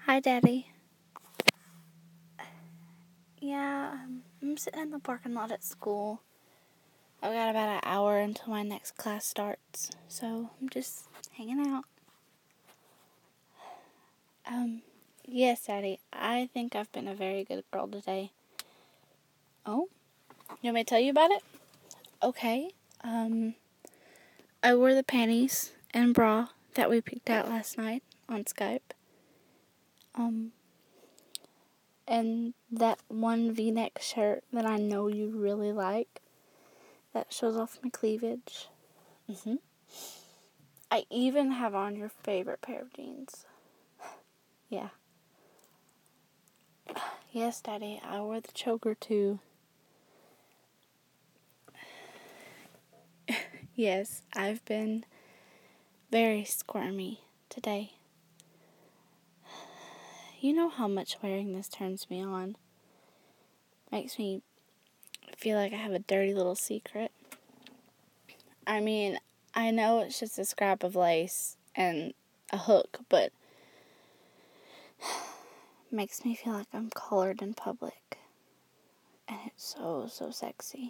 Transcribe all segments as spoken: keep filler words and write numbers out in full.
Hi, Daddy. Yeah, um, I'm sitting in the parking lot at school. I've got about an hour until my next class starts, so I'm just hanging out. Um, yes, Daddy, I think I've been a very good girl today. Oh? You want me to tell you about it? Okay. Um, I wore the panties and bra that we picked out last night on Skype. Um, and that one V-neck shirt that I know you really like that shows off my cleavage. Mm-hmm. I even have on your favorite pair of jeans. Yeah. Yes, Daddy, I wore the choker too. Yes, I've been very squirmy today. You know how much wearing this turns me on. Makes me feel like I have a dirty little secret. I mean, I know it's just a scrap of lace and a hook, but makes me feel like I'm collared in public. And it's so, so sexy.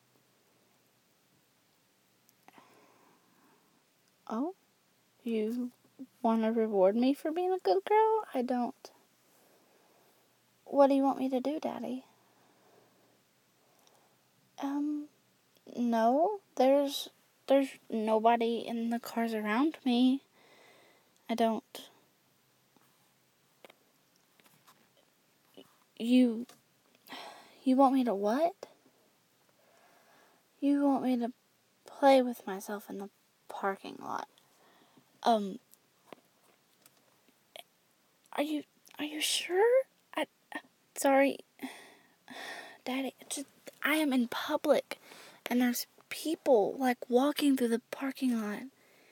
Oh? You want to reward me for being a good girl? I don't. What do you want me to do, Daddy? Um, no. There's, there's nobody in the cars around me. I don't. You, you want me to what? You want me to play with myself in the parking lot. Um, are you, are you sure? I, sorry, Daddy, just, I am in public, and there's people, like, walking through the parking lot.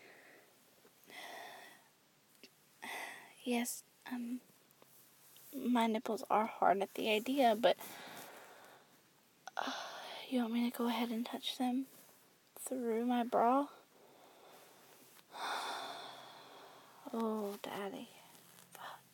Yes, um, my nipples are hard at the idea, but uh, you want me to go ahead and touch them through my bra? Oh, Daddy. Fuck.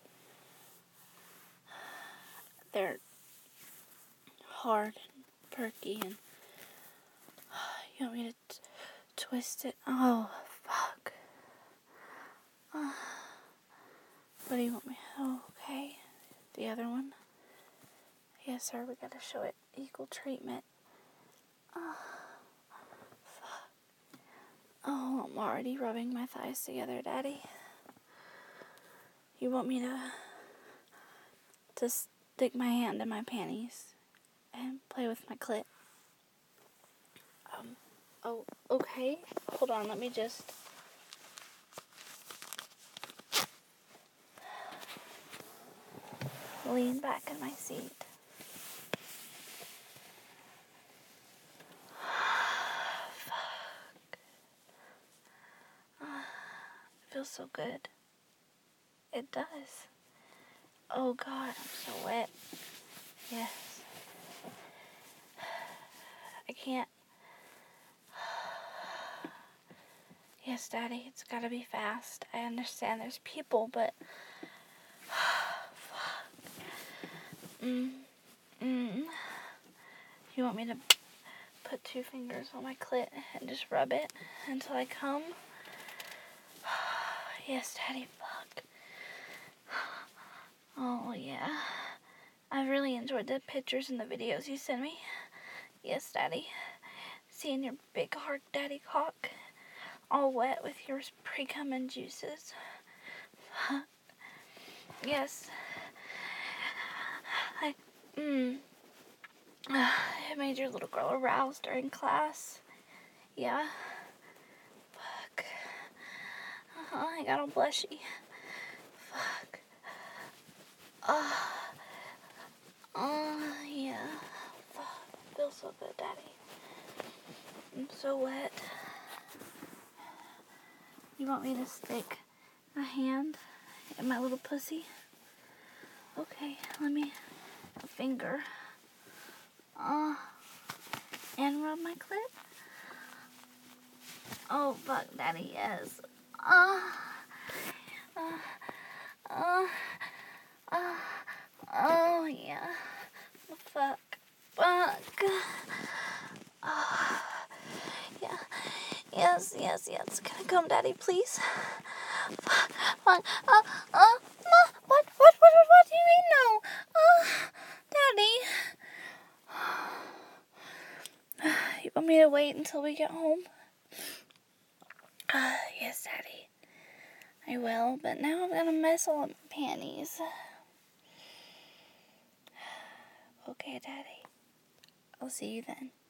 They're hard and perky, and you want me to t- twist it? Oh, fuck. Uh, what do you want me? Oh, okay. The other one? Yes, sir, we gotta show it equal treatment. Oh, fuck. Oh, I'm already rubbing my thighs together, Daddy. You want me to to stick my hand in my panties and play with my clit? Um, oh, okay. Hold on, let me just... lean back in my seat. Fuck. Uh, it feels so good. It does. Oh, God, I'm so wet. Yes. I can't... Yes, Daddy, it's gotta be fast. I understand there's people, but... mm, mm. You want me to put two fingers on my clit and just rub it until I come? Yes, Daddy, fuck. Oh, yeah. I've really enjoyed the pictures and the videos you send me. Yes, Daddy. Seeing your big hard daddy cock all wet with your pre-cum juices. Yes. I, mm. It made your little girl aroused during class. Yeah. Fuck. Uh-huh, I got all blushy. Fuck. Uh, uh, yeah. Fuck. Feels so good, Daddy. I'm so wet. You want me to stick a hand in my little pussy? Okay, let me a finger. Uh, and rub my clit. Oh, fuck, Daddy, yes. Uh, uh, uh. Yes, yes, yes. Can I come, Daddy, please? Fine. Uh, uh, Ma, what, what, what, what, what do you mean no? Uh, Daddy. You want me to wait until we get home? Uh, yes, Daddy. I will, but now I'm gonna mess all up my panties. Okay, Daddy. I'll see you then.